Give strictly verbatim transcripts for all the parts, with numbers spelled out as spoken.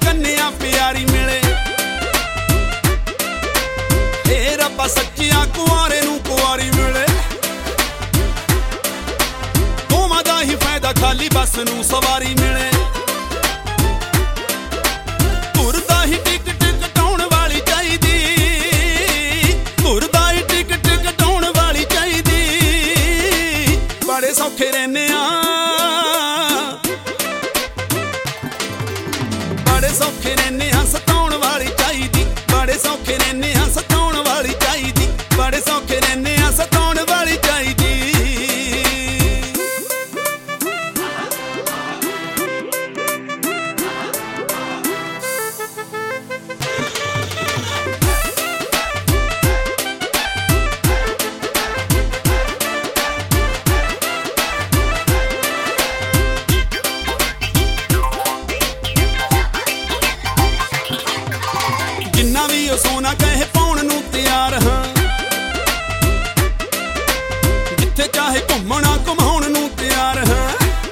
ਕੰਨਿਆ ਪਿਆਰੀ ਮਿਲੇ। ਏ ਰੱਬਾ ਸੱਚਿਆ ਕੁਆਰੇ ਨੂੰ ਕੁਆਰੀ ਮਿਲੇ। ਦੋਵਾਂ ਦਾ ਹੀ ਫਾਇਦਾ ਖਾਲੀ ਬੱਸ ਨੂੰ ਸਵਾਰੀ ਮਿਲੇ। ਤੁਰਦਾ ਹੀ ਟਿਕਟ ਕਟਾਉਣ ਵਾਲੀ ਚਾਹੀਦੀ, ਤੁਰਦਾ ਹੀ ਟਿਕਟ ਕਟਾਉਣ ਵਾਲੀ ਚਾਹੀਦੀ। ਬੜੇ ਸੌਖੇ ਰਹਿੰਦੇ ਆ, ਬੜੇ ਸੌਖੇ ਰਹਿੰਦੇ ਆ, ਸਤਾਉਣ ਵਾਲੀ ਚਾਹੀਦੀ। ਬੜੇ ਸੌਖੇ ਰਹਿੰਦੇ ਆ, ਸਤਾਉਣ ਵਾਲੀ ਚਾਹੀਦੀ। ਬੜੇ ਸੌਖੇ ਰਹਿੰਦੇ ਆ, ਸਤਾਉਣ ਵਾਲੀ ਚਾਹੀਦੀ। ਜਿੰਨਾ ਵੀ ਉਹ ਸੋਨਾ ਕਹੇ ਪਾਉਣ ਨੂੰ ਤਿਆਰ ਹਾਂ, ਜਿੱਥੇ ਚਾਹੇ ਘੁੰਮਣਾ ਘੁਮਾਉਣ ਨੂੰ ਤਿਆਰ ਹਾਂ।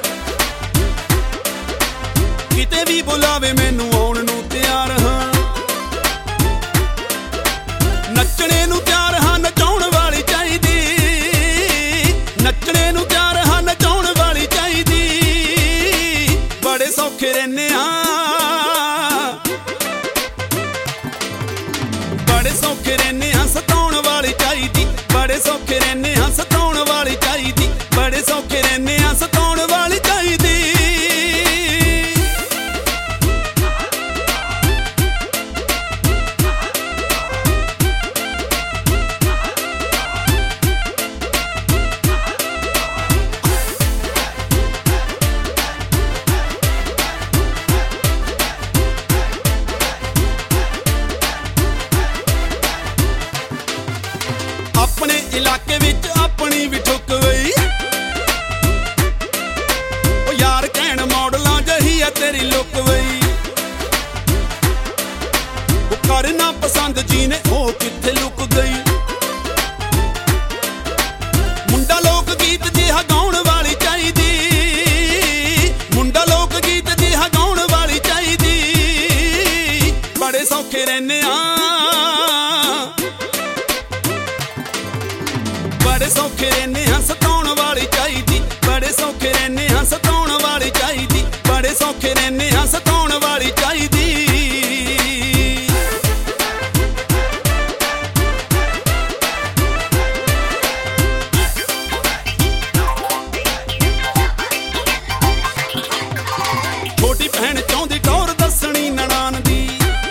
ਕਿਤੇ ਵੀ ਬੁਲਾਵੇ ਮੈਨੂੰ ਆਉਣ ਨੂੰ ਤਿਆਰ ਹਾਂ। ਨੱਚਣੇ ਨੂੰ ਤਿਆਰ ਹਾਂ, ਨਚਾਉਣ ਵਾਲੀ ਚਾਹੀਦੀ। ਨੱਚਣੇ ਨੂੰ ਤਿਆਰ ਹਾਂ, ਨਚਾਉਣ ਵਾਲੀ ਚਾਹੀਦੀ। ਬੜੇ ਸੌਖੇ ਰਹਿੰਦੇ ਆ, ਬੜੇ ਸੌਖੇ ਰਹਿੰਦੇ ਆ, ਸਤਾਉਣ ਵਾਲੀ ਚਾਹੀਦੀ। ਬੜੇ ਸੌਖੇ ਰਹਿੰਦੇ ਆ, ਸਤਾਉਣ ਵਾਲੀ ਚਾਹੀਦੀ। ਬੜੇ ਸੌਖੇ ਰਹਿੰਦੇ ਆ, ਸਤਾਉਣ ਵਾਲੀ ਚਾਹੀਦੀ। ਆਪਣੇ ਇਲਾਕੇ ਵਿੱਚ ਆਪਣੀ ਵੀ ਠੁੱਕ ਗਈ। ਉਹ ਯਾਰ ਕਹਿਣ ਮਾਡਲਾਂ ਜਹੀ ਆ ਤੇਰੀ ਲੁੱਕ ਵਈ। ਉਹ ਕਰਨਾ ਪਸੰਦ ਜੀ ਨੇ ਉਹ ਕਿੱਥੇ ਲੁੱਕ ਗਈ। ਮੁੰਡਾ ਲੋਕ ਗੀਤ ਜਿਹਾ ਗਾਉਣ ਵਾਲੀ ਚਾਹੀਦੀ। ਮੁੰਡਾ ਲੋਕ ਗੀਤ ਜਿਹਾ ਗਾਉਣ ਵਾਲੀ ਚਾਹੀਦੀ। ਬੜੇ ਸੌਖੇ ਰਹਿੰਦੇ ਆ, ਬੜੇ ਸੌਖੇ ਰਹਿੰਦੇ ਆ, ਸਤਾਉਣ ਵਾਲੀ ਚਾਹੀਦੀ। ਬੜੇ ਸੌਖੇ ਰਹਿੰਦੇ ਆ, ਸਤਾਉਣ ਵਾਲੀ ਚਾਹੀਦੀ। ਬੜੇ ਸੌਖੇ ਰਹਿੰਦੇ ਆ, ਸਤਾਉਣ ਵਾਲੀ ਚਾਹੀਦੀ। ਛੋਟੀ ਭੈਣ ਚਾਹੁੰਦੀ ਟੌਰ ਦੱਸਣੀ ਨਨਾਣ ਦੀ।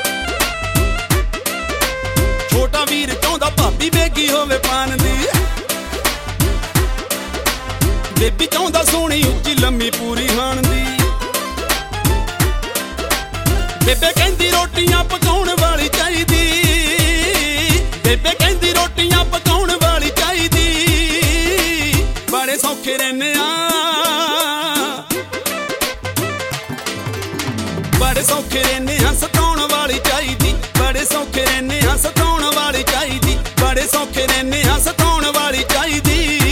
ਛੋਟਾ ਵੀਰ ਚਾਹੁੰਦਾ ਭਾਬੀ ਵੇਗੀ ਹੋਵੇ ਪਾਨ ਦੀ। ਬੇਬੀ ਚਾਹੁੰਦਾ ਸੋਹਣੀ ਉੱਚੀ ਲੰਮੀ ਪੂਰੀ ਹਾਣ ਦੀ। ਬੇਬੇ ਕਹਿੰਦੀ ਰੋਟੀਆਂ ਪਕਾਉਣ ਵਾਲੀ ਚਾਹੀਦੀ। ਬੇਬੇ ਕਹਿੰਦੀ ਰੋਟੀਆਂ ਪਕਾਉਣ ਵਾਲੀ ਚਾਹੀਦੀ। ਬੜੇ ਸੌਖੇ ਰਹਿੰਦੇ ਆ, ਬੜੇ ਸੌਖੇ ਰਹਿੰਦੇ ਆ, ਸਤਾਉਣ ਵਾਲੀ ਚਾਹੀਦੀ। ਬੜੇ ਸੌਖੇ ਰਹਿੰਦੇ ਆ, ਸਤਾਉਣ ਵਾਲੀ ਚਾਹੀਦੀ। ਬੜੇ ਸੌਖੇ ਰਹਿੰਦੇ ਆ, ਸਤਾਉਣ ਵਾਲੀ ਚਾਹੀਦੀ।